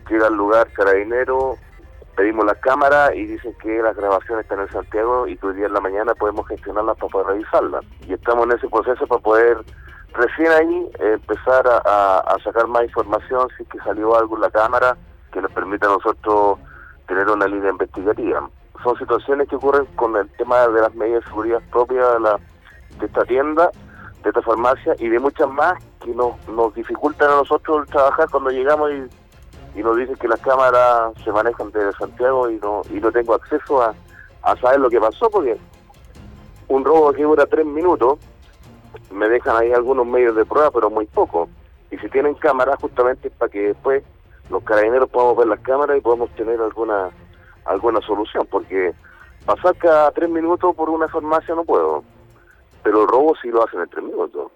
llega al lugar Carabinero, pedimos las cámaras y dicen que las grabaciones están en Santiago y que hoy día en la mañana podemos gestionarlas para poder revisarlas. Y estamos en ese proceso para poder recién ahí empezar a sacar más información si es que salió algo en la cámara que nos permita a nosotros tener una línea investigativa. Son situaciones que ocurren con el tema de las medidas de seguridad propias de esta tienda, de esta farmacia y de muchas más que nos dificultan a nosotros trabajar cuando llegamos y nos dicen que las cámaras se manejan desde Santiago y no tengo acceso a saber lo que pasó, porque un robo que dura 3 minutos, me dejan ahí algunos medios de prueba, pero muy poco. Y si tienen cámaras, justamente es para que después los carabineros podamos ver las cámaras y podamos tener alguna solución, porque pasar cada 3 minutos por una farmacia no puedo, pero el robo sí lo hacen en 3 minutos.